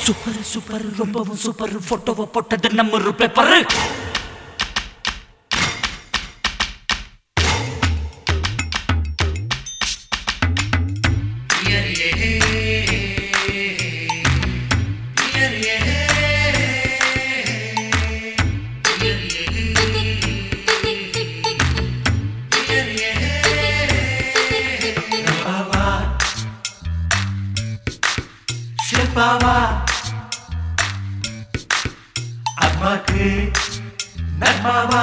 super super ரொம்பவும் super போட்டோவை போட்டது நம்ம ஒரு பேப்பர் பாவா அம்மாக்கு நன்மாவா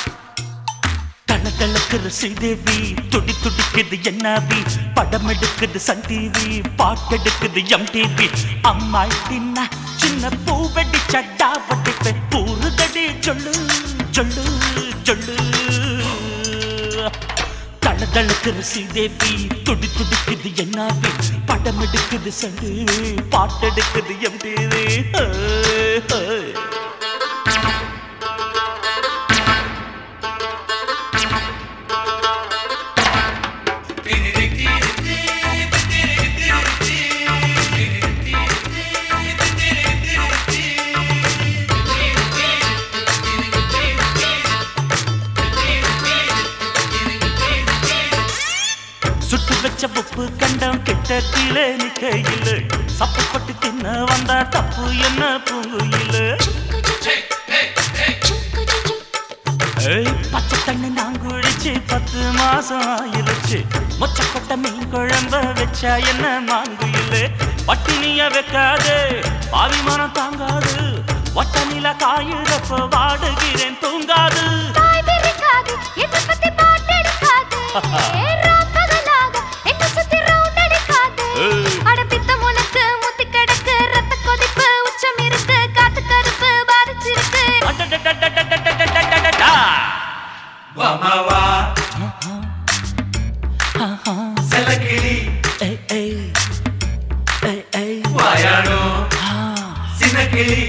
தளதளக்குற ஸ்ரீதேவி துடி துடிக்குது என்னாவி படம் எடுக்குது சன் டிவி பாட்டெடுக்குது MTV அம்மா தின்னா சின்ன பூவெடி சட்டா பட்டிப்பே பூருதடி சொல்லு சொல்லு சொல்லு தளதளக்குற ஸ்ரீதேவி துடி துடிக்குது என்னாவி படம் எடுக்குது சன் டிவி பாட்டெடுக்குது MTV சுட்டு வச்ச உப்பு கண்டம் கிட்ட கீழே நிக்கையில சப்பு பட்டு தின்ன வந்தா தப்பு என்ன பூங்குயில பச்சை தண்ணி நான் குடிச்சு 10 மாசம் ஆயிருச்சு மொச்சக்கொட்டை மீன் குழம்ப வச்சா என்ன மாங்குயில பட்டினிய வைக்காது பாவிமானம் தாங்காது ஒட்ட நில காயிறப்ப வாடுகிறேன் தூங்காது வாமாவா செலக்கிளி வாயாடோ சின்னக்கிளி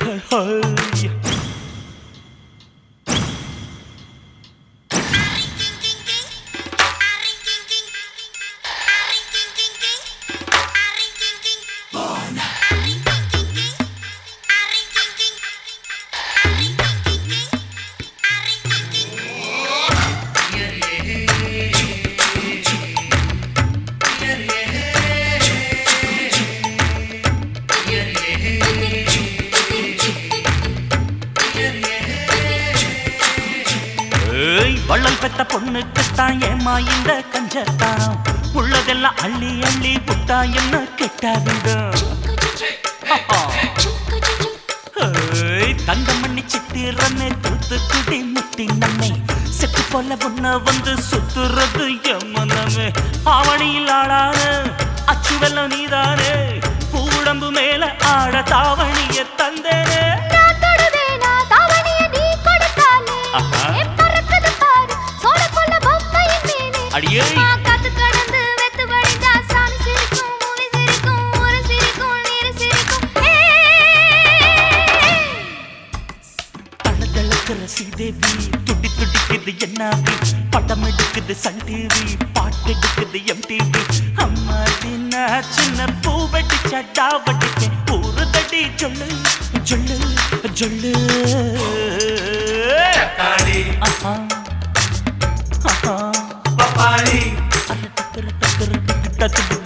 வள்ளல் பெத்த பொண்ணுக்குத்தான் ஏமா இந்த கஞ்சத்தான் உள்ளதெல்லாம் அள்ளி அள்ளி புட்டா என்ன கெட்டாதுங்க தங்கமண்ணி சித்திரமே தூத்துக்குடி முட்டி நம்மை செத்து போல பொண்ண வந்து சுத்துறது எம்மனமே ஆவணியில் ஆளான அச்சு வெள்ளம் நீதானே பூடம்பு மேல ஆட தாவணிய தந்தேனே அடியே தளதளக்குற ஸ்ரீதேவி துடி துடிக்குது என்னாவி படம் எடுக்குது சன் டிவி பாட்டெடுக்குது MTV அம்மா தின்னா சின்ன பூவெடி சட்டா வட்டிக்கேன் பூருதடி சொல்லு சொல்லு சொல்லு தக்காளி ஆஹா பப்பாளி அர டக்கர டக்கர டக்கர